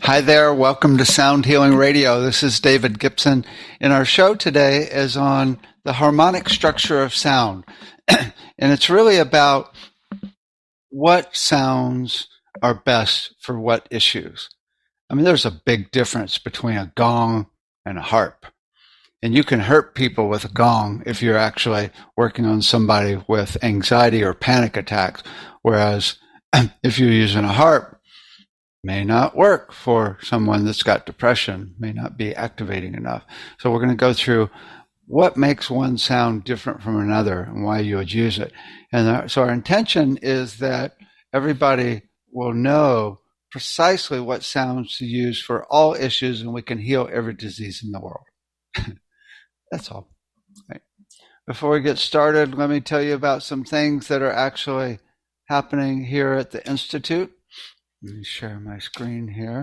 Hi there. Welcome to Sound Healing Radio. This is David Gibson, and our show today is on the harmonic structure of sound. And it's really about what sounds are best for what issues. I mean, there's a big difference between a gong and a harp. And you can hurt people with a gong if you're actually working on somebody with anxiety or panic attacks. Whereas if you're using a harp, may not work for someone that's got depression, may not be activating enough. So we're going to go through what makes one sound different from another and why you would use it. And so our intention is that everybody will know precisely what sounds to use for all issues, and we can heal every disease in the world. That's all. Right. Before we get started, let me tell you about some things that are actually happening here at the Institute. Let me share my screen here.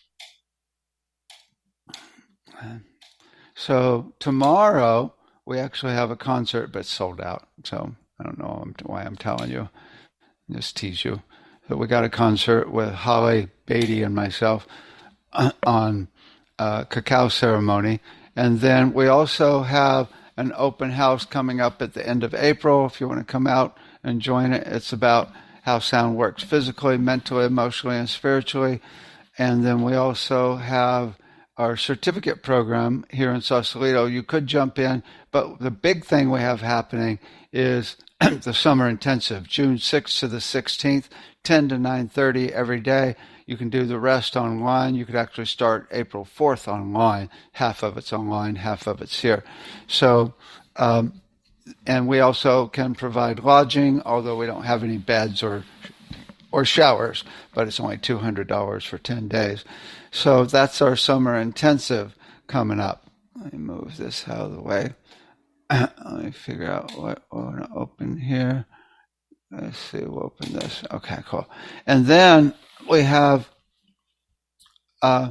So tomorrow we actually have a concert, but it's sold out. So I don't know why I'm telling you. Just tease you. So we got a concert with Holly Beatty and myself on cacao ceremony. And then we also have an open house coming up at the end of April. If you want to come out and join it, it's about how sound works physically, mentally, emotionally, and spiritually. And then we also have our certificate program here in Sausalito. You could jump in, but the big thing we have happening is the summer intensive, June 6th to the 16th, 10 to 9:30 every day. You can do the rest online. You could actually start April 4th online. Half of it's online, half of it's here. So, and we also can provide lodging, although we don't have any beds or showers, but it's only $200 for 10 days. So that's our summer intensive coming up. Let me move this out of the way. Let me figure out what we're going to open here. Let's see, we'll open this. Okay, cool. And then we have, there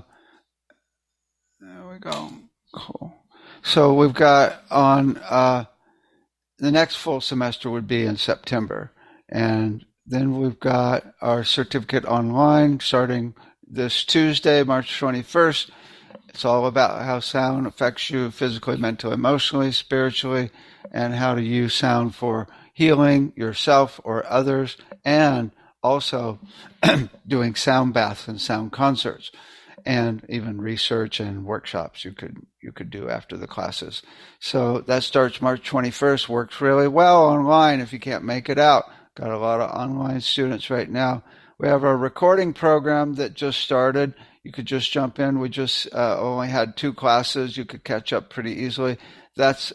we go. Cool. So we've got on, the next full semester would be in September. And then we've got our certificate online starting this Tuesday, March 21st. It's all about how sound affects you physically, mentally, emotionally, spiritually, and how to use sound for healing yourself or others, and also doing sound baths and sound concerts, and even research and workshops you could do after the classes. So that starts March 21st, works really well online if you can't make it out. Got a lot of online students right now. We have our recording program that just started. You could just jump in. We just only had 2 classes. You could catch up pretty easily. That's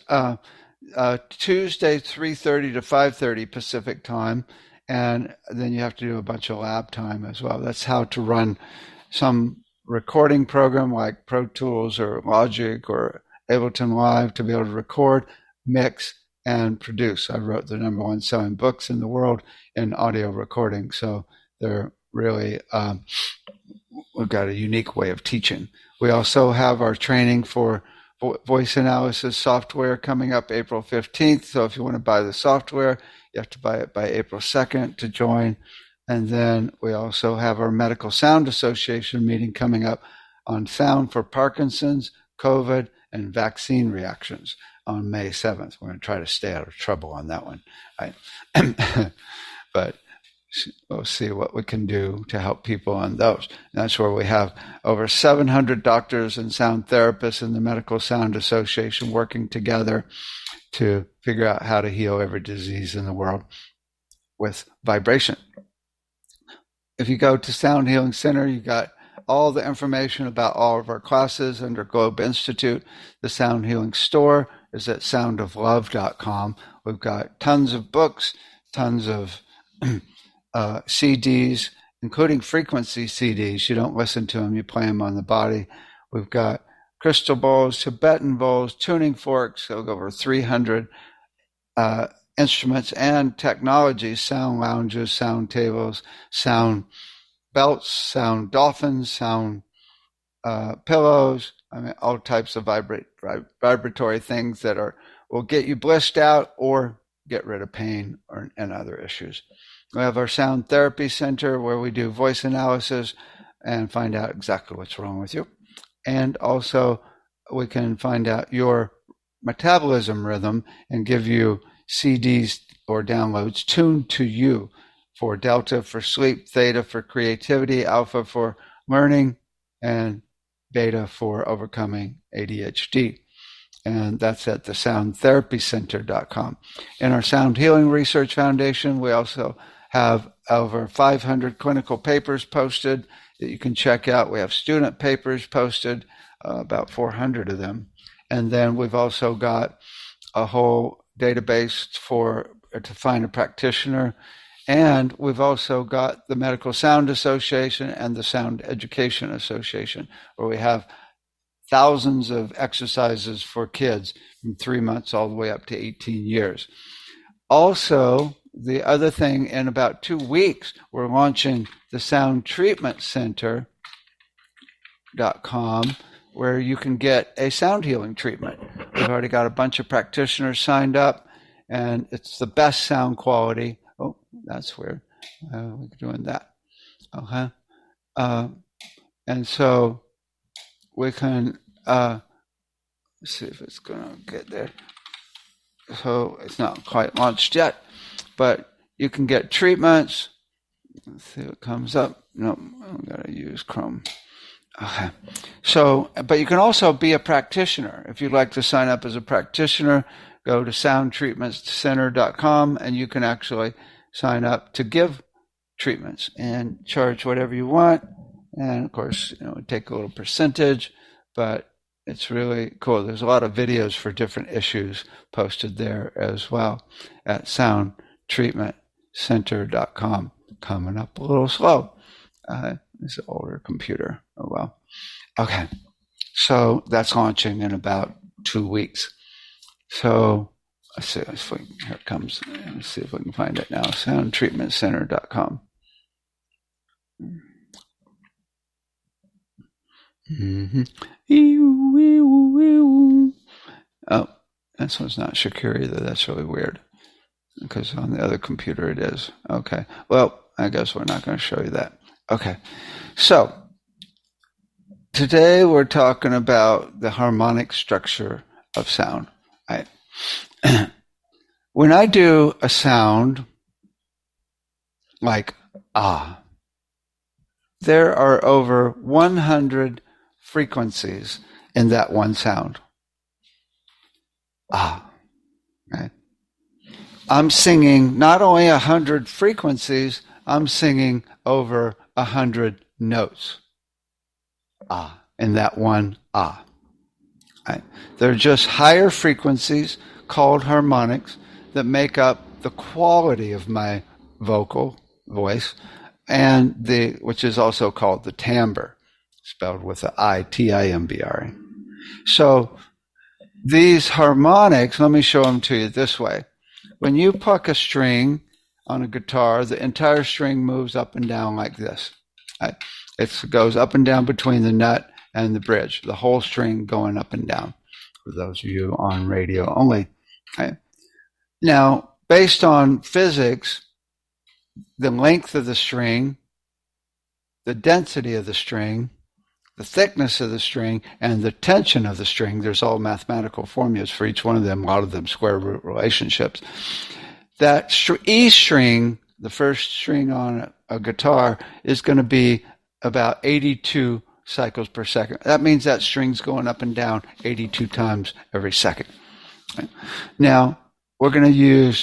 Tuesday, 3:30 to 5:30 Pacific time. And then you have to do a bunch of lab time as well. That's how to run some recording program like Pro Tools or Logic or Ableton Live to be able to record, mix, and produce. I wrote the #1 selling books in the world in audio recording. So they're really, we've got a unique way of teaching. We also have our training for voice analysis software coming up April 15th. So if you want to buy the software, you have to buy it by April 2nd to join. And then we also have our Medical Sound Association meeting coming up on sound for Parkinson's, COVID, and vaccine reactions on May 7th. We're going to try to stay out of trouble on that one. Right? But we'll see what we can do to help people on those. And that's where we have over 700 doctors and sound therapists in the Medical Sound Association working together to figure out how to heal every disease in the world with vibration. If you go to Sound Healing Center, you got all the information about all of our classes under Globe Institute. The Sound Healing Store is at soundoflove.com. We've got tons of books, tons of CDs, including frequency CDs. You don't listen to them, you play them on the body. We've got crystal bowls, Tibetan bowls, tuning forks, so over 300 instruments and technologies, sound lounges, sound tables, sound belts, sound dolphins, sound pillows. I mean, all types of vibratory things that will get you blissed out or get rid of pain and other issues. We have our Sound Therapy Center where we do voice analysis, and find out exactly what's wrong with you. And also, we can find out your metabolism rhythm and give you CDs or downloads tuned to you for Delta for sleep, Theta for creativity, Alpha for learning, and Beta for overcoming ADHD. And that's at the soundtherapycenter.com. In our Sound Healing Research Foundation, we also have over 500 clinical papers posted that you can check out. We have student papers posted, about 400 of them. And then we've also got a whole database to find a practitioner. And we've also got the Medical Sound Association and the Sound Education Association, where we have thousands of exercises for kids from 3 months all the way up to 18 years. Also, the other thing, in about 2 weeks, we're launching the Sound Treatment Center.com, where you can get a sound healing treatment. We've already got a bunch of practitioners signed up, and it's the best sound quality. Oh, that's weird. We're doing that. Okay. And so we can see if it's going to get there. So it's not quite launched yet, but you can get treatments. Let's see what comes up. No, I've got to use Chrome. Okay. So, but you can also be a practitioner. If you'd like to sign up as a practitioner, go to soundtreatmentcenter.com and you can actually sign up to give treatments and charge whatever you want. And of course, it take a little percentage, but it's really cool. There's a lot of videos for different issues posted there as well at soundtreatmentcenter.com. Coming up a little slow. It's an older computer. Oh, well. Okay. So that's launching in about 2 weeks. So let's see. Here it comes. Let's see if we can find it now. Soundtreatmentcenter.com. Mm-hmm. Oh, this one's not secure either. That's really weird. Because on the other computer it is. Okay. Well, I guess we're not going to show you that. Okay. So today we're talking about the harmonic structure of sound. When I do a sound like ah, there are over 100 frequencies in that one sound. Ah. Right? I'm singing not only 100 frequencies, I'm singing over 100 notes. Ah, in that one ah. Right? They're just higher frequencies called harmonics that make up the quality of my voice, and which is also called the timbre, spelled with the I, T-I-M-B-R-E. So these harmonics, let me show them to you this way. When you pluck a string on a guitar, the entire string moves up and down like this. Right? It goes up and down between the nut and the bridge, the whole string going up and down, for those of you on radio only. Okay. Now, based on physics, the length of the string, the density of the string, the thickness of the string, and the tension of the string, there's all mathematical formulas for each one of them, a lot of them square root relationships. That E string, the first string on a guitar, is going to be about 82 cycles per second. That means that string's going up and down 82 times every second. Right? Now, we're going to use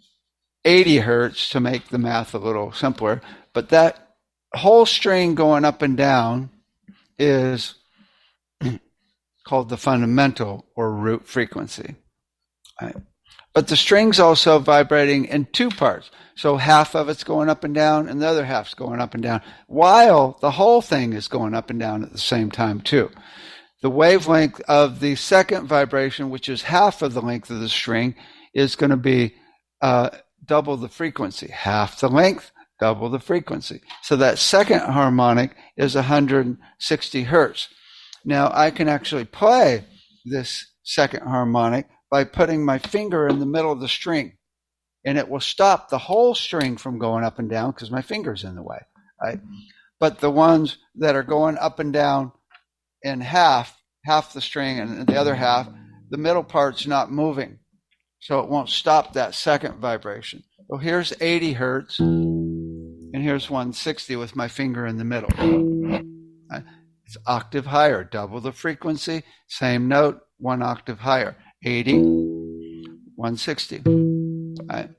80 hertz to make the math a little simpler, but that whole string going up and down is called the fundamental or root frequency. Right? But the string's also vibrating in two parts. So half of it's going up and down and the other half's going up and down, while the whole thing is going up and down at the same time too. The wavelength of the second vibration, which is half of the length of the string, is going to be double the frequency. Half the length, double the frequency. So that second harmonic is 160 hertz. Now I can actually play this second harmonic by putting my finger in the middle of the string, and it will stop the whole string from going up and down because my finger's in the way. Right? but the ones that are going up and down in half the string, and the other half, the middle part's not moving. So it won't stop that second vibration. So here's 80 hertz, and here's 160 with my finger in the middle. It's octave higher, double the frequency, same note, 1 octave higher. 80, 160. Right?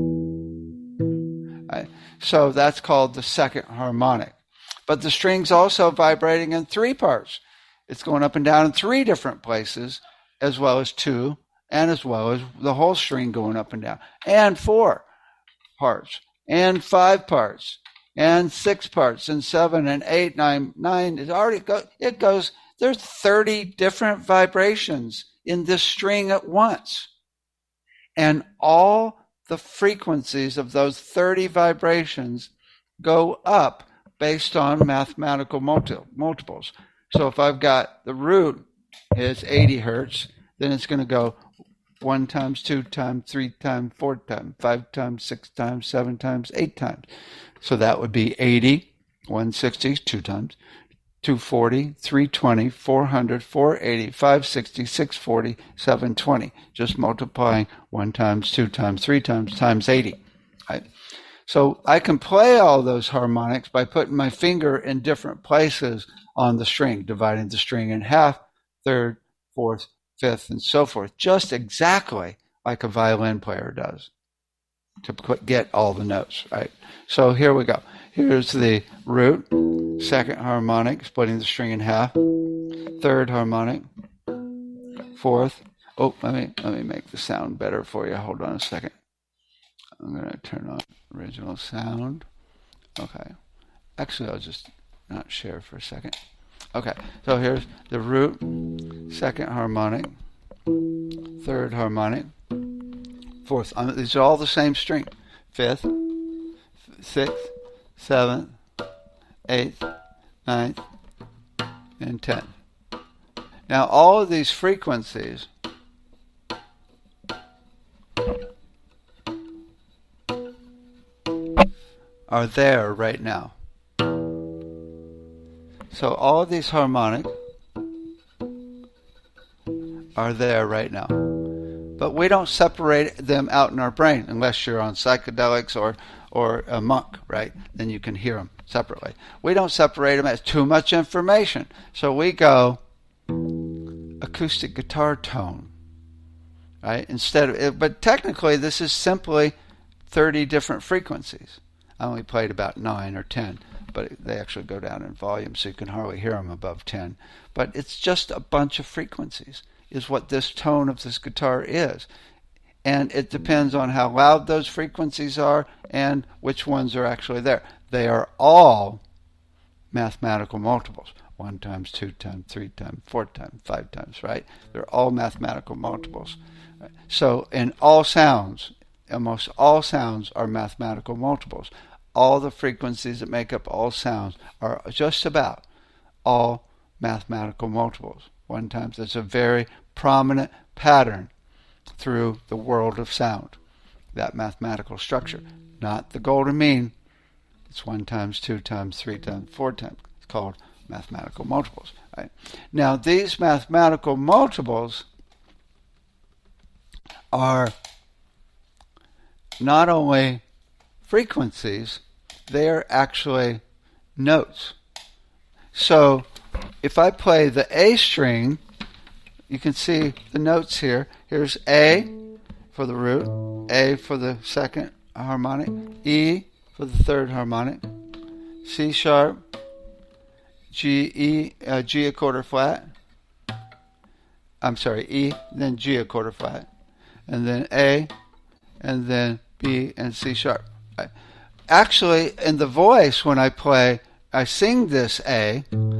Right? So that's called the second harmonic. But the string's also vibrating in 3 parts. It's going up and down in 3 different places, as well as 2, and as well as the whole string going up and down, and 4 parts, and 5 parts, and 6 parts, and 7, and 8, 9. It goes. There's 30 different vibrations in this string at once, and all the frequencies of those 30 vibrations go up based on mathematical multiples. So if I've got the root is 80 hertz, then it's going to go 1 times, 2 times, 3 times, 4 times, 5 times, 6 times, 7 times, 8 times. So that would be 80, 160, 2 times, 240, 320, 400, 480, 560, 640, 720. Just multiplying 1 times, 2 times, 3 times 80. Right? So I can play all those harmonics by putting my finger in different places on the string, dividing the string in half, third, fourth, fifth, and so forth, just exactly like a violin player does to get all the notes, right? So here we go. Here's the root, second harmonic, splitting the string in half, third harmonic, fourth. Oh, let me make the sound better for you. Hold on a second. I'm going to turn on original sound. Okay. Actually, I'll just not share for a second. Okay, so here's the root, second harmonic, third harmonic, fourth. These are all the same string. Fifth, sixth, seventh, eighth, ninth, and 10th. Now, all of these frequencies are there right now. So all of these harmonics are there right now. But we don't separate them out in our brain unless you're on psychedelics or a monk, right? Then you can hear them separately. We don't separate them as too much information. So we go acoustic guitar tone, right? But technically this is simply 30 different frequencies. I only played about 9 or 10. But they actually go down in volume, so you can hardly hear them above 10. But it's just a bunch of frequencies, is what this tone of this guitar is. And it depends on how loud those frequencies are and which ones are actually there. They are all mathematical multiples. 1 times, 2 times, 3 times, 4 times, 5 times, right? They're all mathematical multiples. So in all sounds, almost all sounds are mathematical multiples. All the frequencies that make up all sounds are just about all mathematical multiples. 1 times. There's a very prominent pattern through the world of sound, that mathematical structure. Not the golden mean. It's 1 times, 2 times, 3 times, 4 times. It's called mathematical multiples. Right? Now, these mathematical multiples are not only frequencies, they are actually notes. So if I play the A string, you can see the notes here. Here's A for the root, A for the second harmonic, E for the third harmonic, C sharp, G a quarter flat. I'm sorry, E, then G a quarter flat, and then A, and then B and C sharp. Actually, in the voice, when I sing this A,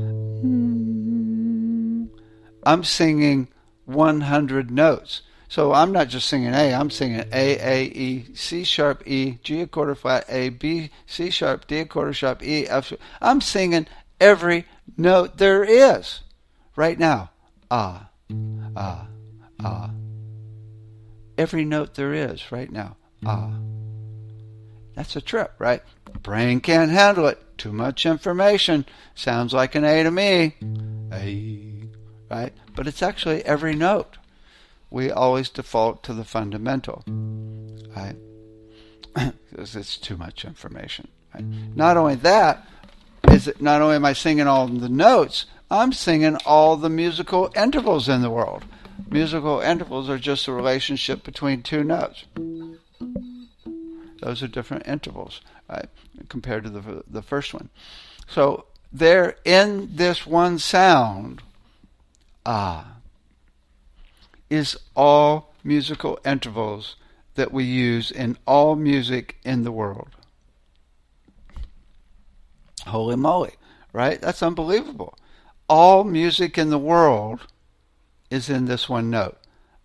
I'm singing 100 notes. So I'm not just singing A, I'm singing A, E, C sharp, E, G a quarter flat, A, B, C sharp, D a quarter sharp, E, F sharp. I'm singing every note there is right now. Ah, ah, ah. Every note there is right now. Ah. That's a trip, right? Brain can't handle it. Too much information. Sounds like an A to me. A, right? But it's actually every note. We always default to the fundamental, right? Because it's too much information. Right? Not only that, not only am I singing all the notes, I'm singing all the musical intervals in the world. Musical intervals are just a relationship between two notes. Those are different intervals, right, compared to the first one. So there, in this one sound, is all musical intervals that we use in all music in the world. Holy moly, right? That's unbelievable. All music in the world is in this one note.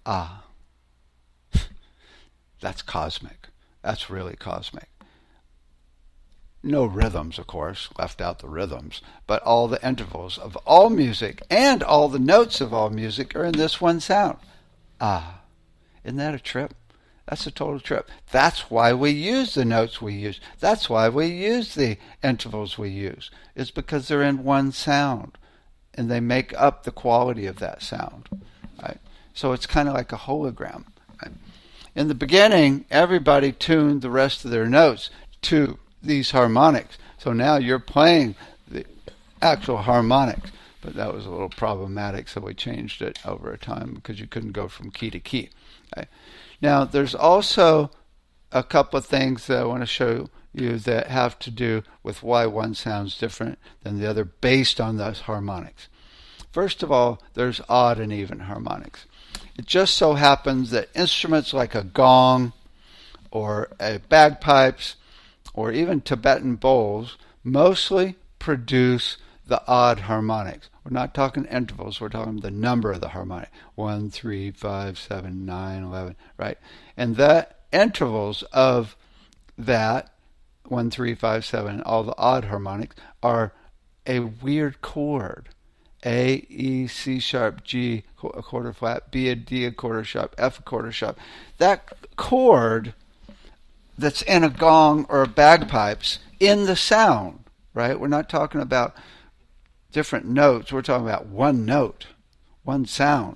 That's cosmic. That's really cosmic. No rhythms, of course, left out the rhythms, but all the intervals of all music and all the notes of all music are in this one sound. Isn't that a trip? That's a total trip. That's why we use the notes we use. That's why we use the intervals we use. It's because they're in one sound, and they make up the quality of that sound. Right? So it's kind of like a hologram. Right? In the beginning, everybody tuned the rest of their notes to these harmonics. So now you're playing the actual harmonics. But that was a little problematic, so we changed it over time because you couldn't go from key to key. Okay. Now, there's also a couple of things that I want to show you that have to do with why one sounds different than the other based on those harmonics. First of all, there's odd and even harmonics. It just so happens that instruments like a gong or a bagpipes or even Tibetan bowls mostly produce the odd harmonics. We're not talking intervals, we're talking the number of the harmonic. 1, 3, 5, 7, 9, 11, right? And the intervals of that, 1, 3, 5, 7, all the odd harmonics, are a weird chord. A, E, C sharp, G, a quarter flat, B, a D, a quarter sharp, F, a quarter sharp. That chord that's in a gong or a bagpipes in the sound, right? We're not talking about different notes. We're talking about one note, one sound,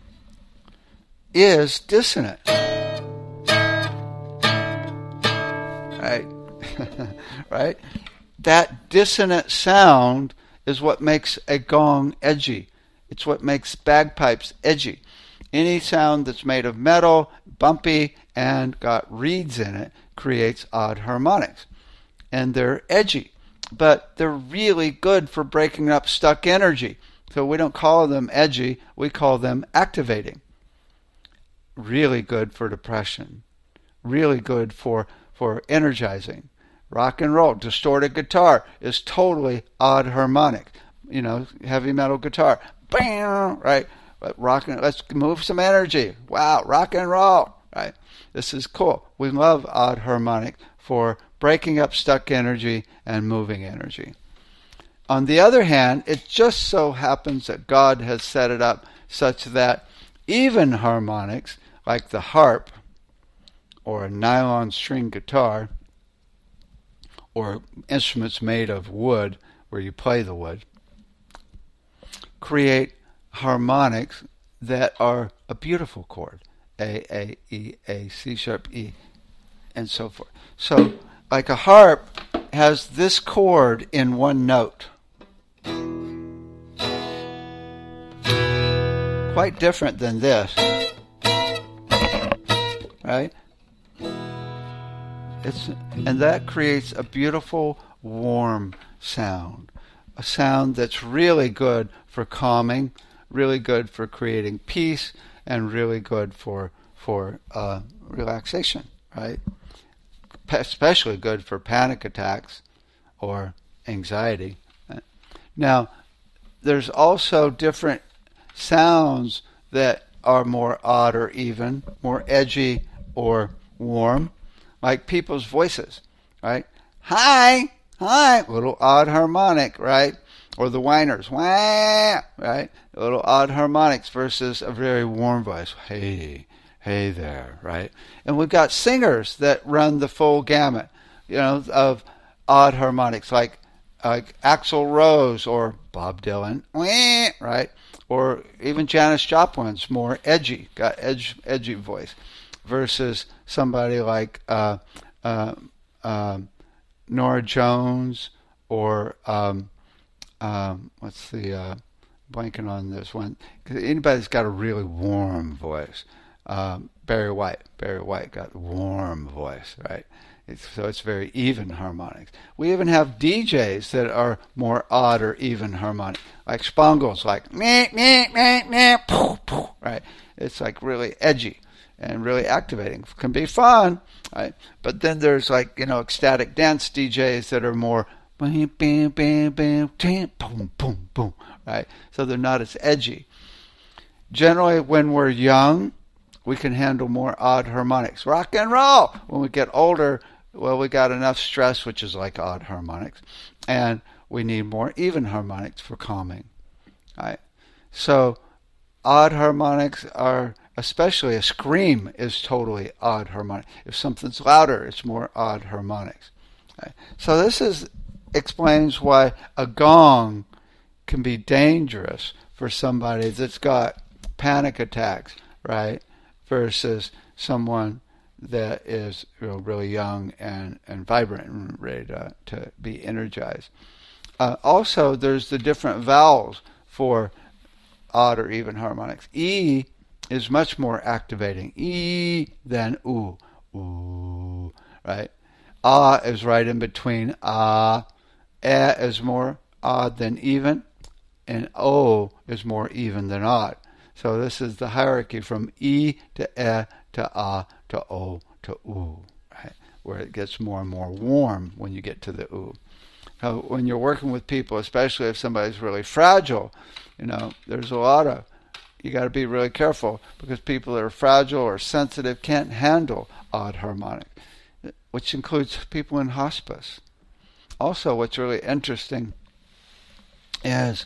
is dissonant. Right? Right? That dissonant sound is what makes a gong edgy. It's what makes bagpipes edgy. Any sound that's made of metal, bumpy, and got reeds in it creates odd harmonics. And they're edgy. But they're really good for breaking up stuck energy. So we don't call them edgy, we call them activating. Really good for depression. Really good for energizing. Rock and roll, distorted guitar is totally odd harmonic. You know, heavy metal guitar. Bam! Right? But let's move some energy. Wow, rock and roll. Right? This is cool. We love odd harmonic for breaking up stuck energy and moving energy. On the other hand, it just so happens that God has set it up such that even harmonics, like the harp or a nylon string guitar or instruments made of wood where you play the wood, create harmonics that are a beautiful chord. A, E, A, C sharp, E, and so forth. So, like a harp has this chord in one note. Quite different than this. Right? And that creates a beautiful, warm sound. A sound that's really good for calming, really good for creating peace, and really good for relaxation, right? Especially good for panic attacks or anxiety. Now, there's also different sounds that are more odd or even, more edgy or warm, like people's voices, right? Hi, little odd harmonic, right? Or the whiners, wah, right? A little odd harmonics versus a very warm voice. Hey there, right? And we've got singers that run the full gamut. of odd harmonics, like Axl Rose or Bob Dylan, right? Or even Janis Joplin's more edgy, got edgy voice, versus somebody like Nora Jones or what's the blanking on this one? Anybody's got a really warm voice. Barry White got a warm voice, right? So it's very even harmonics. We even have DJs that are more odd or even harmonic, like Spongles, like meh, meh, meh, meh, poof, poof, right? It's like really edgy and really activating. Can be fun, right? But then there's like ecstatic dance DJs that are more bam, bam, bam, bam, boom, boom, boom, right? So they're not as edgy. Generally, when we're young, we can handle more odd harmonics. Rock and roll. When we get older, well, we got enough stress, which is like odd harmonics, and we need more even harmonics for calming. Right? So odd harmonics are, especially a scream is totally odd harmonic. If something's louder, it's more odd harmonics. Right? So this explains why a gong can be dangerous for somebody that's got panic attacks, right? Versus someone that is really young and vibrant and ready to be energized. Also, there's the different vowels for odd or even harmonics. E is much more activating. E than oo. Ooh, right? Ah is right in between. Ah. E is more odd than even. And O is more even than odd. So this is the hierarchy from E to E to A to O to U, right? Where it gets more and more warm when you get to the U. So when you're working with people, especially if somebody's really fragile, there's a lot of, you got to be really careful because people that are fragile or sensitive can't handle odd harmonic, which includes people in hospice. Also, what's really interesting is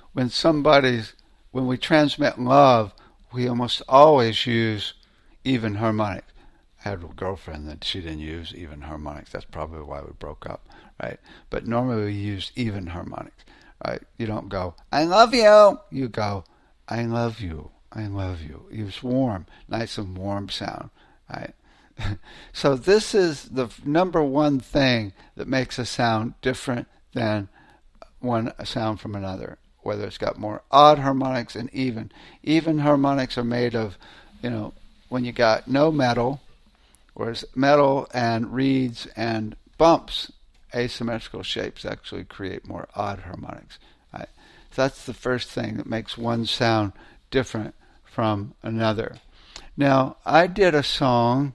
when we transmit love, we almost always use even harmonics. I had a girlfriend that she didn't use even harmonics. That's probably why we broke up, right? But normally we use even harmonics, right? You don't go, I love you. You go, I love you. I love you. Use warm, nice and warm sound, right? So this is the number one thing that makes a sound different than a sound from another, whether it's got more odd harmonics and even. Even harmonics are made of, when you got no metal, whereas metal and reeds and bumps, asymmetrical shapes actually create more odd harmonics. Right? So that's the first thing that makes one sound different from another. Now, I did a song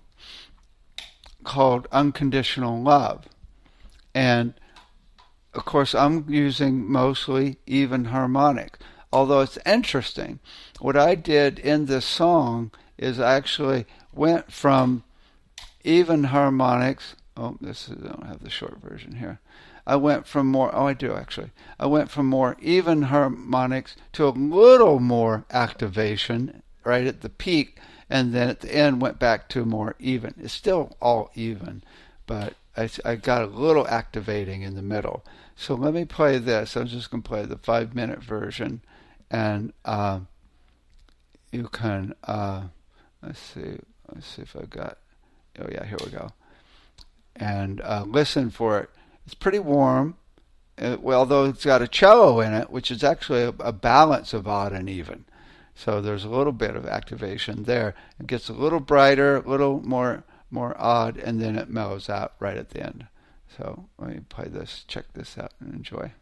called Unconditional Love, and of course, I'm using mostly even harmonics. Although it's interesting, what I did in this song is I actually went from even harmonics. I don't have the short version here. I went from more. Oh, I do actually. I went from more even harmonics to a little more activation right at the peak, and then at the end went back to more even. It's still all even, but I got a little activating in the middle. So let me play this. I'm just going to play the 5-minute version, and you can let's see if I got. Oh yeah, here we go. And listen for it. It's pretty warm. Although it's got a cello in it, which is actually a balance of odd and even. So there's a little bit of activation there. It gets a little brighter, a little more odd, and then it mellows out right at the end. So let me play this, check this out, and enjoy.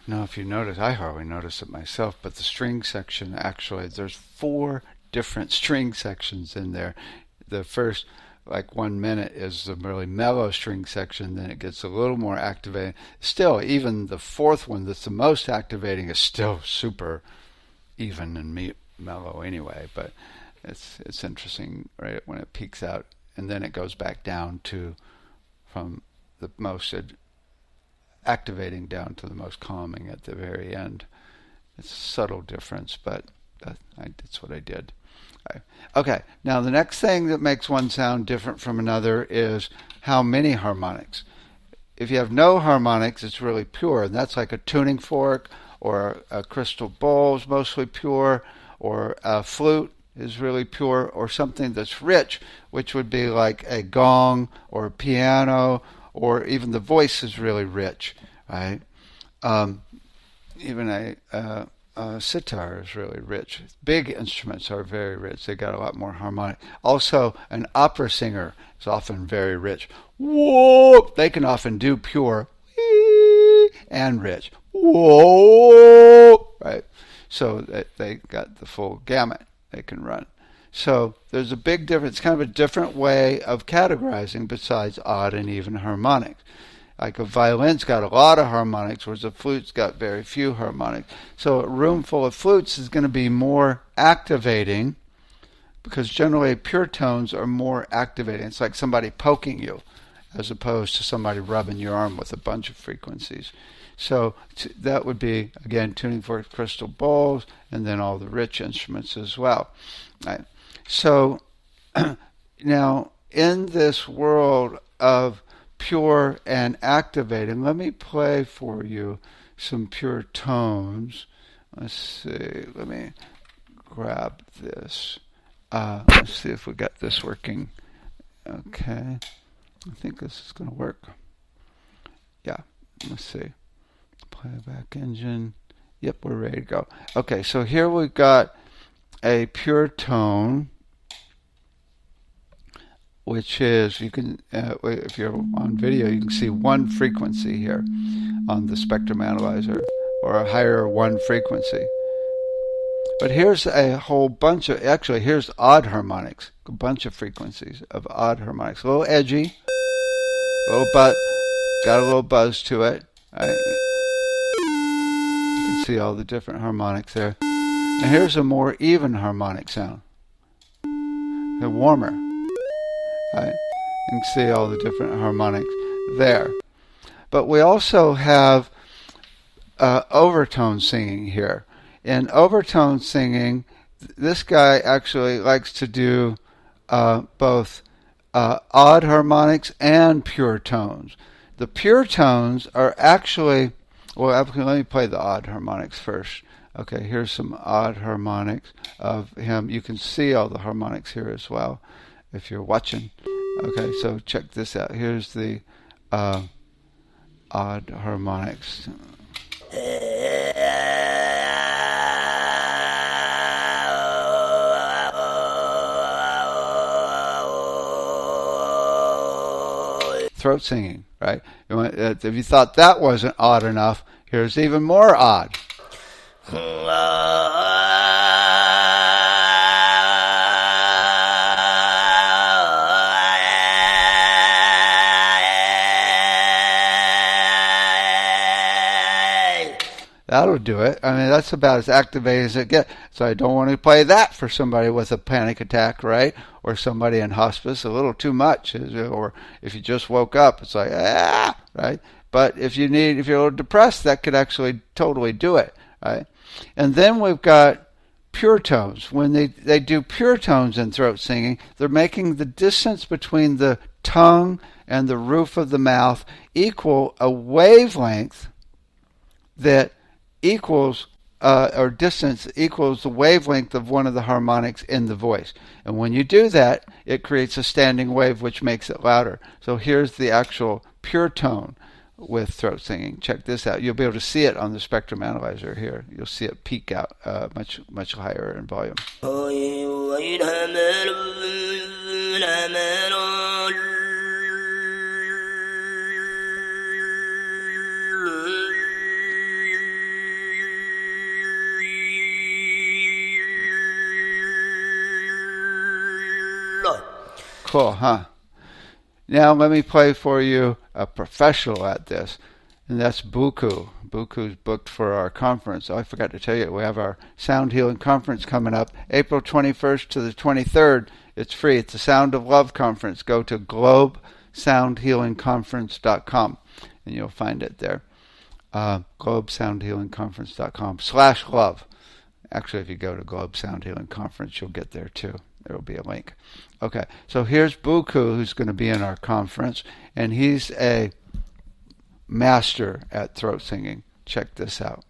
know if you notice, I hardly notice it myself, but the string section, actually, there's 4 different string sections in there. The first, like 1 minute, is the really mellow string section, then it gets a little more activating. Still, even the 4th one that's the most activating is still super even and mellow anyway, but it's interesting, right, when it peaks out, and then it goes back down to, from the most activating down to the most calming at the very end. It's a subtle difference, but that's what I did. Okay, now the next thing that makes one sound different from another is how many harmonics. If you have no harmonics, it's really pure, and that's like a tuning fork, or a crystal bowl is mostly pure, or a flute is really pure, or something that's rich, which would be like a gong or a piano, or even the voice is really rich, right? Even a sitar is really rich. Big instruments are very rich. They got a lot more harmonic. Also, an opera singer is often very rich. Whoa! They can often do pure and rich. Whoa! Right? So they got the full gamut they can run. So there's a big difference, kind of a different way of categorizing besides odd and even harmonics. Like a violin's got a lot of harmonics, whereas a flute's got very few harmonics. So a room full of flutes is going to be more activating, because generally pure tones are more activating. It's like somebody poking you, as opposed to somebody rubbing your arm with a bunch of frequencies. So that would be, again, tuning fork, crystal bowls, and then all the rich instruments as well. Right. So now, in this world of pure and activating, let me play for you some pure tones. Let's see. Let me grab this. Let's see if we got this working. Okay. I think this is going to work. Yeah. Let's see. Playback engine. Yep, we're ready to go. Okay, so here we've got a pure tone, which is, you can, if you're on video, you can see one frequency here on the spectrum analyzer, or a higher one frequency. But here's a whole bunch of, actually, here's odd harmonics, a bunch of frequencies of odd harmonics. A little edgy, got a little buzz to it. Right? You can see all the different harmonics there. And here's a more even harmonic sound. They're warmer. Right? You can see all the different harmonics there. But we also have overtone singing here. In overtone singing, this guy actually likes to do both odd harmonics and pure tones. The pure tones are actually, well, let me play the odd harmonics first. Okay, here's some odd harmonics of him. You can see all the harmonics here as well if you're watching. Okay, so check this out. Here's the odd harmonics. Throat singing, right? If you thought that wasn't odd enough, here's even more odd. That'll do it. I mean, that's about as activated as it gets. So I don't want to play that for somebody with a panic attack, right? Or somebody in hospice. A little too much. Or if you just woke up, it's like, right? But if you're a little depressed, that could actually totally do it, right? And then we've got pure tones. When they do pure tones in throat singing, they're making the distance between the tongue and the roof of the mouth equal a wavelength that equals or distance equals the wavelength of one of the harmonics in the voice. And when you do that, it creates a standing wave which makes it louder. So here's the actual pure tone with throat singing. Check this out. You'll be able to see it on the spectrum analyzer here. You'll see it peak out much higher in volume. Cool, huh? Now let me play for you a professional at this, and that's Buku. Buku's booked for our conference. Oh, I forgot to tell you, we have our Sound Healing Conference coming up April 21st to the 23rd. It's free. It's the Sound of Love Conference. Go to globesoundhealingconference.com, and you'll find it there. globesoundhealingconference.com/love. Actually, if you go to Globe Sound Healing Conference, you'll get there too. There will be a link. Okay, so here's Buku, who's going to be in our conference, and he's a master at throat singing. Check this out.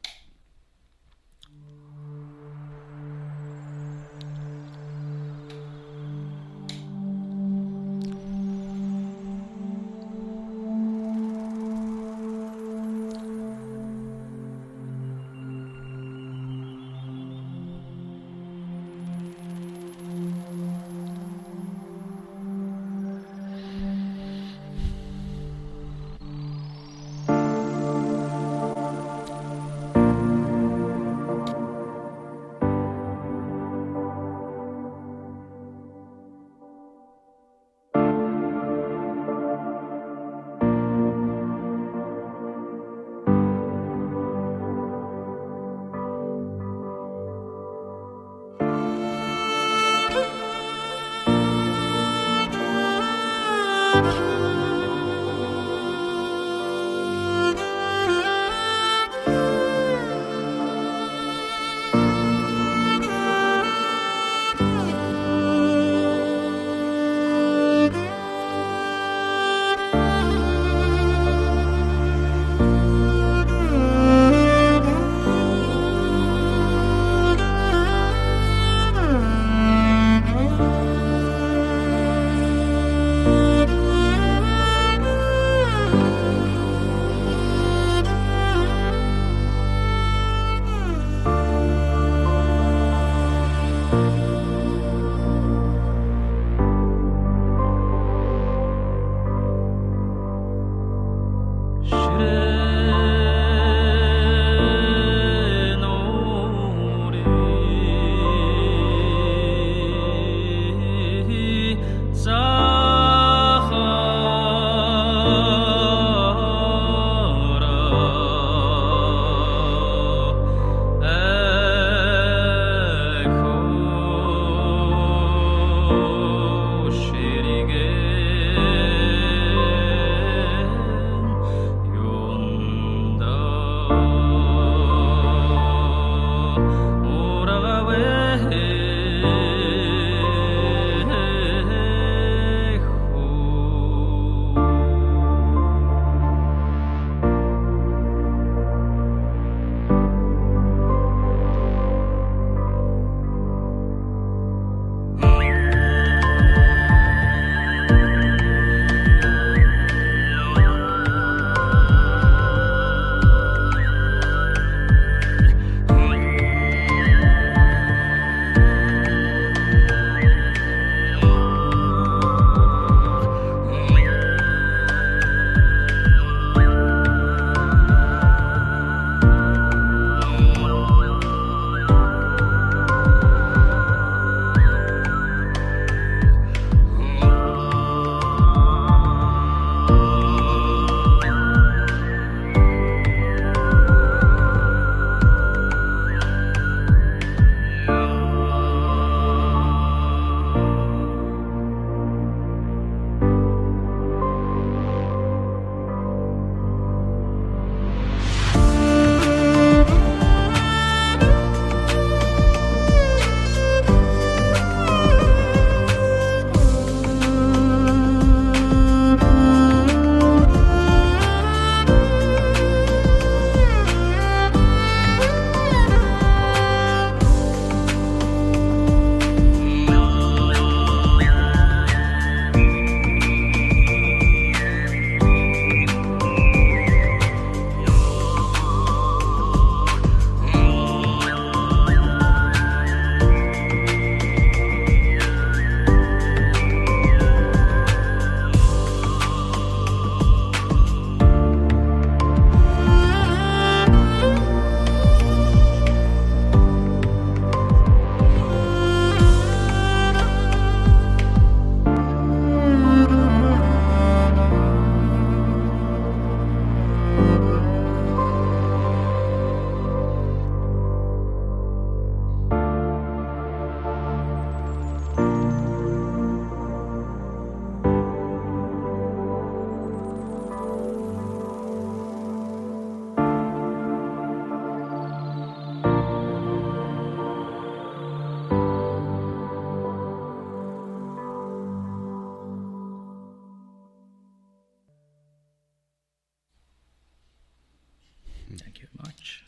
Thank you very much.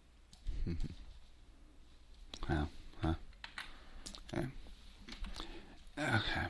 Wow. Huh. Okay. Okay.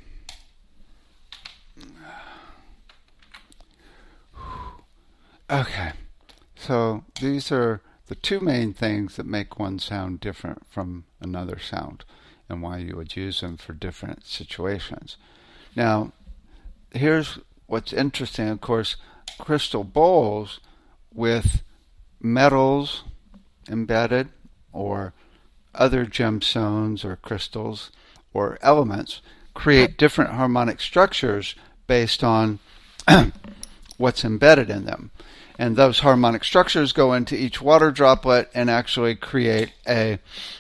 Okay. So these are the two main things that make one sound different from another sound and why you would use them for different situations. Now, here's what's interesting. Of course, crystal bowls with metals embedded or other gemstones or crystals or elements create different harmonic structures based on what's embedded in them. And those harmonic structures go into each water droplet and actually create a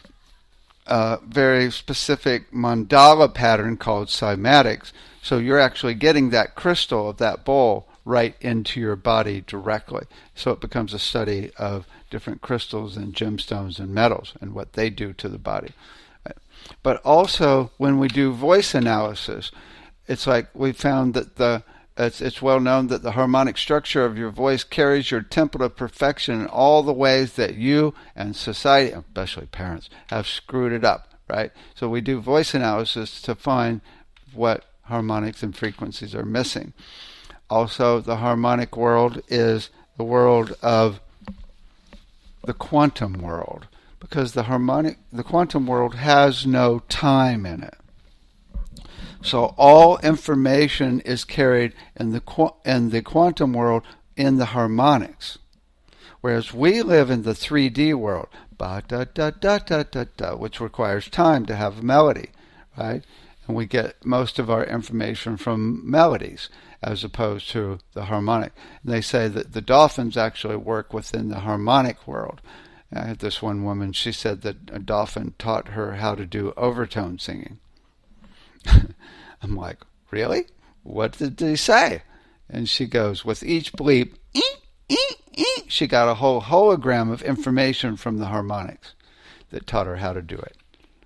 very specific mandala pattern called cymatics. So you're actually getting that crystal of that bowl right into your body directly. So it becomes a study of different crystals and gemstones and metals and what they do to the body. But also when we do voice analysis, it's like we found that it's well known that the harmonic structure of your voice carries your template of perfection in all the ways that you and society, especially parents, have screwed it up, right? So we do voice analysis to find what harmonics and frequencies are missing. Also, the harmonic world is the world of the quantum world, because the quantum world has no time in it. So all information is carried in the quantum world in the harmonics, whereas we live in the 3D world, ba da da da da da da, which requires time to have a melody, right? And we get most of our information from melodies as opposed to the harmonic. And they say that the dolphins actually work within the harmonic world. I had this one woman, she said that a dolphin taught her how to do overtone singing. I'm like, really? What did he say? And she goes, with each bleep, she got a whole hologram of information from the harmonics that taught her how to do it.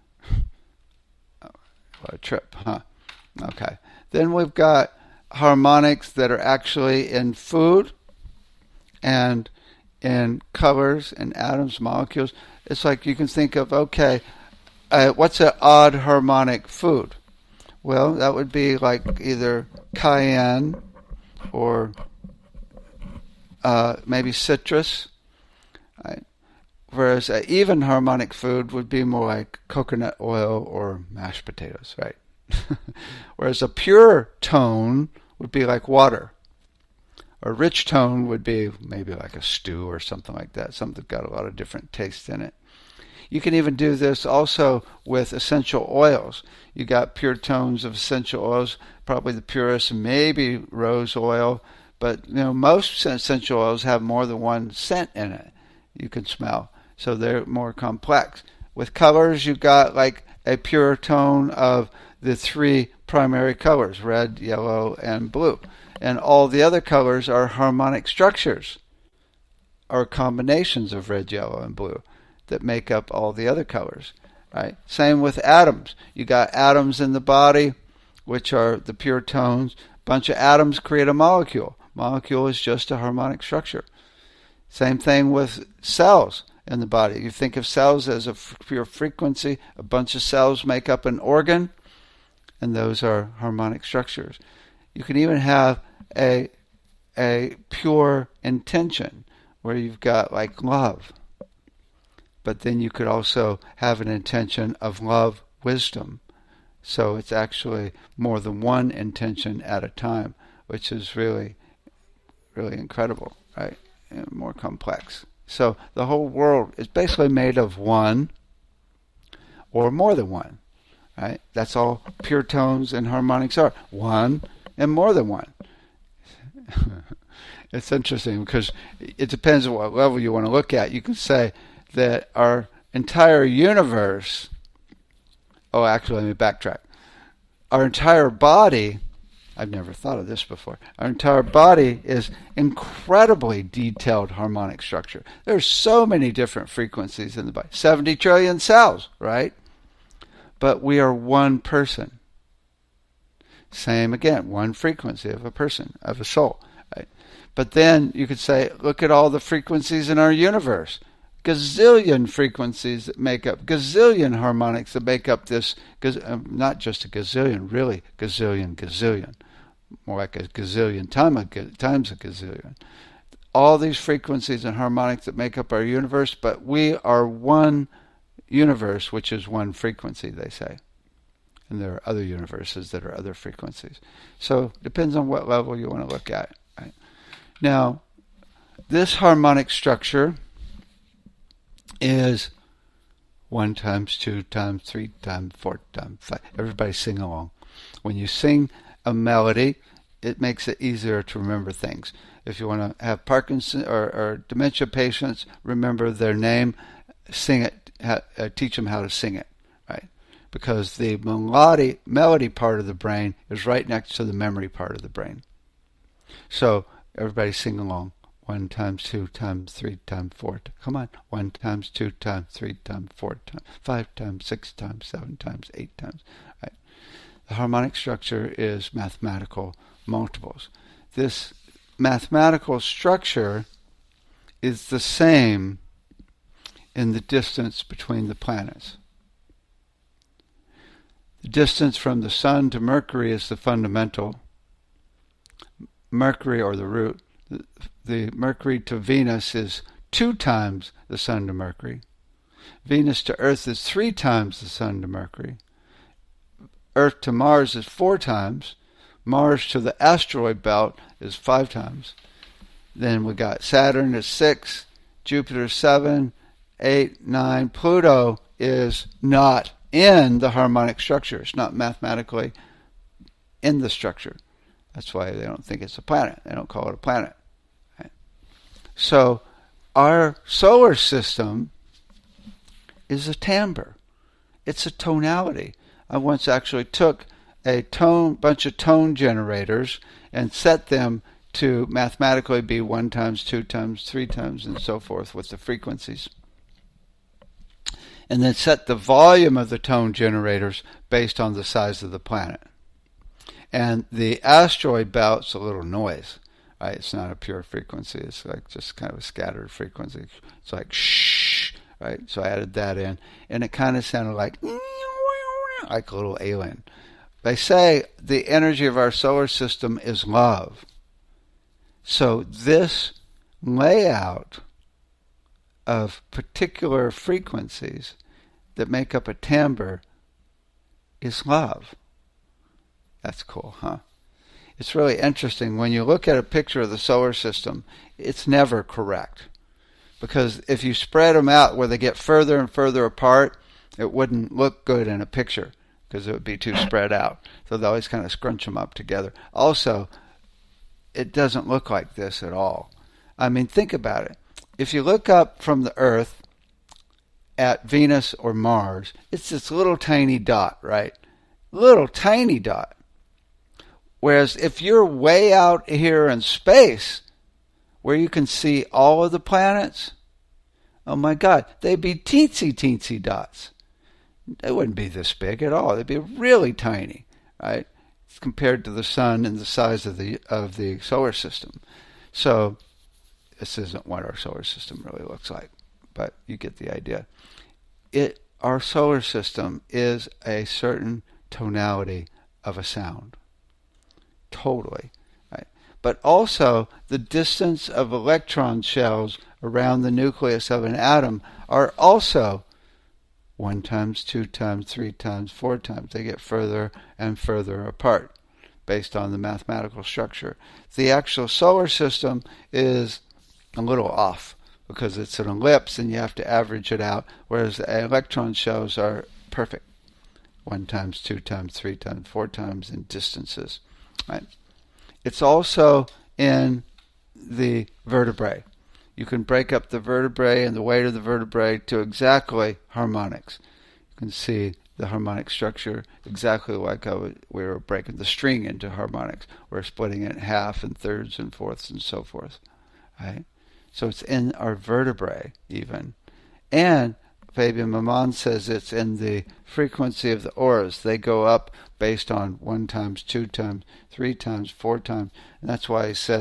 What a trip, huh? Okay. Then we've got harmonics that are actually in food and in colors and atoms, molecules. It's like you can think of, okay, what's an odd harmonic food? Well, that would be like either cayenne or maybe citrus. Right? Whereas an even harmonic food would be more like coconut oil or mashed potatoes, right? Whereas a pure tone would be like water. A rich tone would be maybe like a stew or something like that, something that's got a lot of different tastes in it. You can even do this also with essential oils. You got pure tones of essential oils, probably the purest, maybe rose oil, but most essential oils have more than one scent in it you can smell, so they're more complex. With colors, you've got like a pure tone of the three primary colors, red, yellow, and blue. And all the other colors are harmonic structures, or combinations of red, yellow, and blue that make up all the other colors. Right? Same with atoms. You got atoms in the body, which are the pure tones. A bunch of atoms create a molecule. Molecule is just a harmonic structure. Same thing with cells in the body. You think of cells as a pure frequency. A bunch of cells make up an organ, and those are harmonic structures. You can even have a pure intention where you've got like love. But then you could also have an intention of love, wisdom. So it's actually more than one intention at a time, which is really, really incredible, right? And more complex. So the whole world is basically made of one or more than one, right? That's all pure tones and harmonics are. One and more than one. It's interesting because it depends on what level you want to look at. You can say that our entire universe, actually, let me backtrack. Our entire body, I've never thought of this before, our entire body is incredibly detailed harmonic structure. There's so many different frequencies in the body. 70 trillion cells, right? But we are one person. Same again, one frequency of a person, of a soul. Right? But then you could say, look at all the frequencies in our universe. Gazillion frequencies that make up, gazillion harmonics that make up this, not just a gazillion, really gazillion. More like a gazillion times a gazillion. All these frequencies and harmonics that make up our universe, but we are one universe, which is one frequency, they say. And there are other universes that are other frequencies. So it depends on what level you want to look at. Right? Now, this harmonic structure is 1 times 2 times 3 times 4 times 5. Everybody sing along. When you sing a melody, it makes it easier to remember things. If you want to have Parkinson or dementia patients, remember their name, sing it, teach them how to sing it, right? Because the melody part of the brain is right next to the memory part of the brain. So everybody sing along. 1 times 2 times 3 times 4. Come on. 1 times 2 times 3 times 4 times 5 times 6 times 7 times 8 times. Right. The harmonic structure is mathematical multiples. This mathematical structure is the same in the distance between the planets. The distance from the Sun to Mercury is the fundamental. Mercury, or the root. The Mercury to Venus is 2 times the Sun to Mercury. Venus to Earth is 3 times the Sun to Mercury. Earth to Mars is 4 times. Mars to the asteroid belt is 5 times. Then we got Saturn is 6, Jupiter 7, 8, 9. Pluto is not in the harmonic structure. It's not mathematically in the structure. That's why they don't think it's a planet. They don't call it a planet. Right? So our solar system is a timbre. It's a tonality. I once actually took a bunch of tone generators and set them to mathematically be 1 times 2 times 3 times and so forth with the frequencies. And then set the volume of the tone generators based on the size of the planet. And the asteroid belt's a little noise. Right? It's not a pure frequency. It's like just kind of a scattered frequency. It's like shh, right? So I added that in, and it kind of sounded like a little alien. They say the energy of our solar system is love. So this layout of particular frequencies that make up a timbre is love. That's cool, huh? It's really interesting. When you look at a picture of the solar system, it's never correct. Because if you spread them out where they get further and further apart, it wouldn't look good in a picture because it would be too spread out. So they always kind of scrunch them up together. Also, it doesn't look like this at all. I mean, think about it. If you look up from the Earth at Venus or Mars, it's this little tiny dot, right? Little tiny dot. Whereas if you're way out here in space, where you can see all of the planets, oh my God, they'd be teensy dots. They wouldn't be this big at all. They'd be really tiny, right? Compared to the sun and the size of the solar system. So this isn't what our solar system really looks like, but you get the idea. Our solar system is a certain tonality of a sound. Totally. Right? But also the distance of electron shells around the nucleus of an atom are also 1 times 2 times 3 times 4 times. They get further and further apart based on the mathematical structure. The actual solar system is a little off because it's an ellipse and you have to average it out, whereas the electron shells are perfect. 1 times 2 times 3 times 4 times in distances. Right? It's also in the vertebrae. You can break up the vertebrae and the weight of the vertebrae to exactly harmonics. You can see the harmonic structure exactly like we were breaking the string into harmonics. We're splitting it in half and thirds and fourths and so forth. Right? So it's in our vertebrae even. And Fabian Maman says it's in the frequency of the auras. They go up based on 1 times 2 times 3 times 4 times. And that's why he says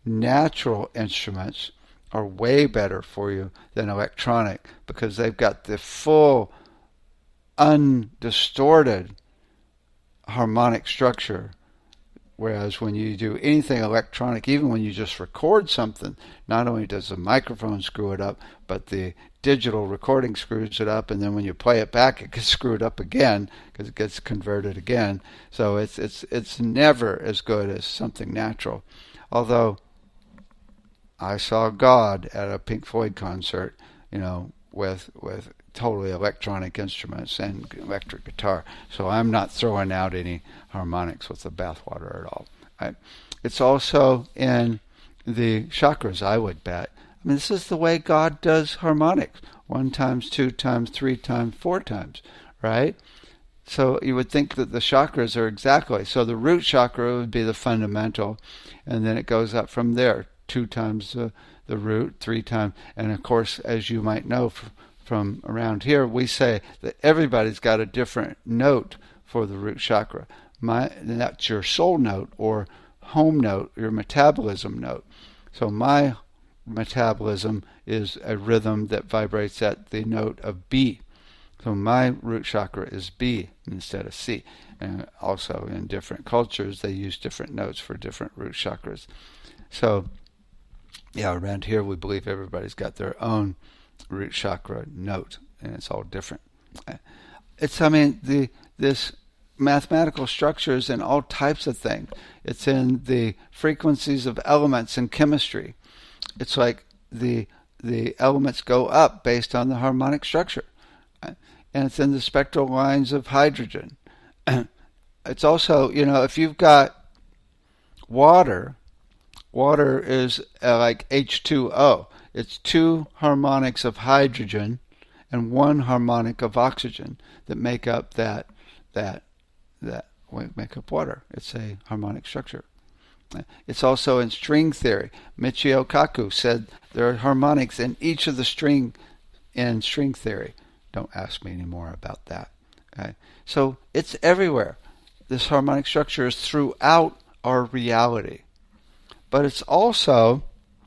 natural instruments are way better for you than electronic because they've got the full, undistorted harmonic structure. Whereas when you do anything electronic, even when you just record something, not only does the microphone screw it up, but the digital recording screws it up, and then when you play it back, it gets screwed up again because it gets converted again. So it's never as good as something natural. Although I saw God at a Pink Floyd concert, with totally electronic instruments and electric guitar. So I'm not throwing out any harmonics with the bathwater at all. Right? It's also in the chakras, I would bet. I mean, this is the way God does harmonics. 1 times, 2 times, 3 times, 4 times, right? So you would think that the chakras are exactly. So the root chakra would be the fundamental, and then it goes up from there. 2 times the root, 3 times. And of course, as you might know from around here, we say that everybody's got a different note for the root chakra. That's your soul note or home note, your metabolism note. So my metabolism is a rhythm that vibrates at the note of B. So my root chakra is B instead of C. And also in different cultures, they use different notes for different root chakras. So, yeah, around here we believe everybody's got their own root chakra note, and it's all different. This mathematical structures in all types of things. It's in the frequencies of elements in chemistry. It's like the elements go up based on the harmonic structure. And it's in the spectral lines of hydrogen. It's also, if you've got water is like H2O. It's 2 harmonics of hydrogen and 1 harmonic of oxygen that make up that make up water. It's a harmonic structure. It's also in string theory. Michio Kaku said there are harmonics in each of the string in string theory. Don't ask me any more about that. Okay? So it's everywhere. This harmonic structure is throughout our reality. But it's also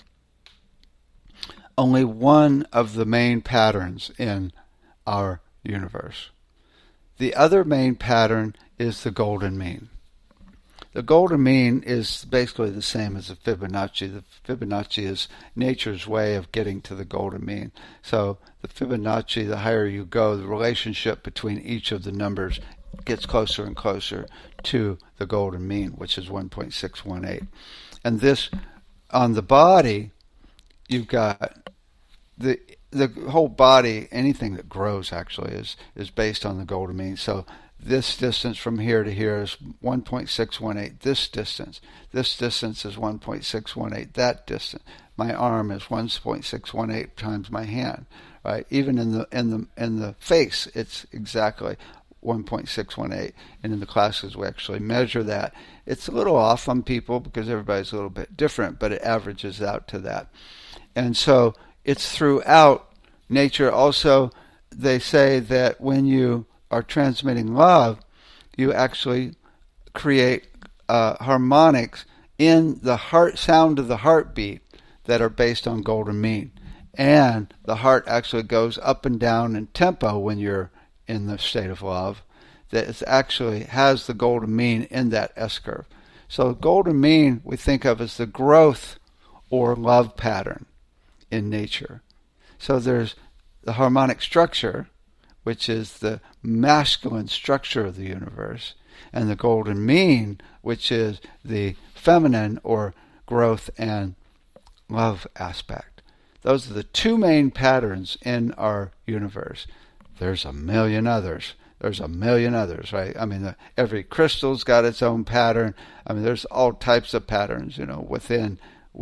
only one of the main patterns in our universe. The other main pattern is the golden mean. The golden mean is basically the same as the Fibonacci. The Fibonacci is nature's way of getting to the golden mean. So the Fibonacci, the higher you go, the relationship between each of the numbers gets closer and closer to the golden mean, which is 1.618. And this, on the body, you've got the whole body, anything that grows actually is based on the golden mean. So this distance from here to here is 1.618. This distance is 1.618. That distance, my arm is 1.618 times my hand. Right? Even in the face, it's exactly 1.618. And in the classes, we actually measure that. It's a little off on people because everybody's a little bit different, but it averages out to that. And so it's throughout nature. Also, they say that when you are transmitting love, you actually create harmonics in the heart sound of the heartbeat that are based on golden mean. And the heart actually goes up and down in tempo when you're in the state of love. That it actually has the golden mean in that S-curve. So golden mean we think of as the growth or love pattern in nature. So there's the harmonic structure, which is the masculine structure of the universe, and the golden mean, which is the feminine or growth and love aspect. Those are the 2 main patterns in our universe. There's a million others. Right? I mean, every crystal's got its own pattern. I mean, there's all types of patterns, within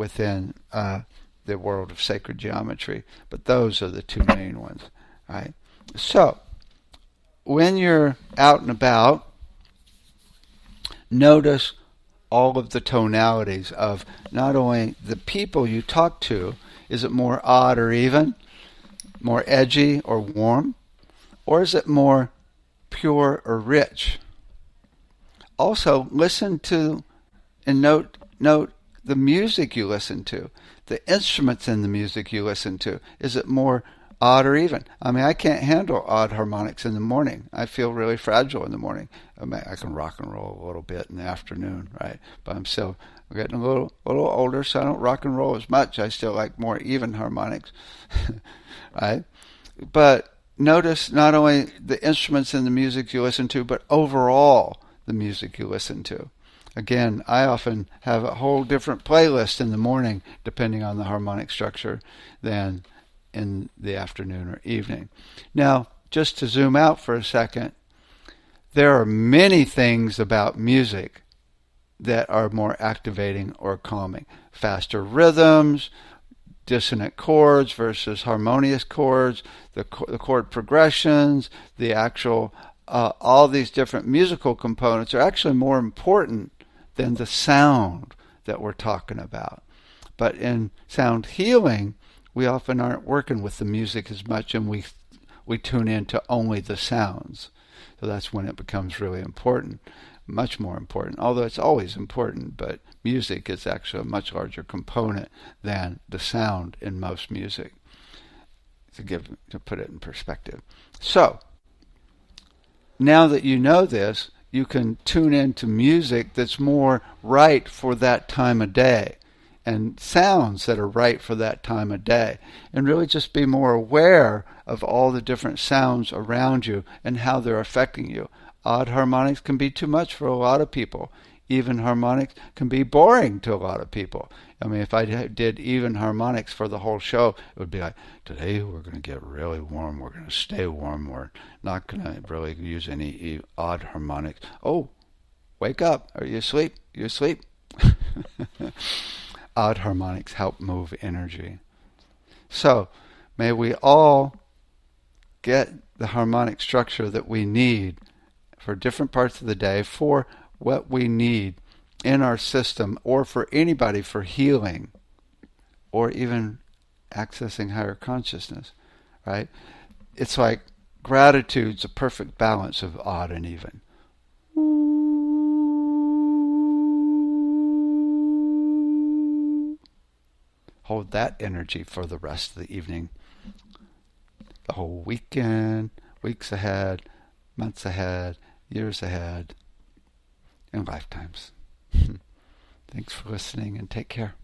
the world of sacred geometry. But those are the 2 main ones, right? So, when you're out and about, notice all of the tonalities of not only the people you talk to. Is it more odd or even? More edgy or warm? Or is it more pure or rich? Also, listen to and note the music you listen to, the instruments in the music you listen to. Is it more odd or even? I mean, I can't handle odd harmonics in the morning. I feel really fragile in the morning. I can rock and roll a little bit in the afternoon, right? But I'm getting a little older, so I don't rock and roll as much. I still like more even harmonics, right? But notice not only the instruments in the music you listen to, but overall the music you listen to. Again, I often have a whole different playlist in the morning, depending on the harmonic structure, than in the afternoon or evening. Now, just to zoom out for a second, there are many things about music that are more activating or calming. Faster rhythms, dissonant chords versus harmonious chords, the chord progressions, the actual, all these different musical components are actually more important than the sound that we're talking about. But in sound healing, we often aren't working with the music as much, and we tune into only the sounds. So that's when it becomes really important, much more important, although it's always important, but music is actually a much larger component than the sound in most music, to put it in perspective. So, now that you know this, you can tune into music that's more right for that time of day, and sounds that are right for that time of day, and really just be more aware of all the different sounds around you and how they're affecting you. Odd harmonics can be too much for a lot of people. Even harmonics can be boring to a lot of people. I mean, if I did even harmonics for the whole show, it would be like, today we're going to get really warm, we're going to stay warm, we're not going to really use any odd harmonics. Oh, wake up, are you asleep? You asleep? Odd harmonics help move energy. So, may we all get the harmonic structure that we need for different parts of the day, for what we need in our system, or for anybody for healing, or even accessing higher consciousness, right? It's like gratitude's a perfect balance of odd and even. Hold that energy for the rest of the evening, the whole weekend, weeks ahead, months ahead, years ahead, and lifetimes. Thanks for listening, and take care.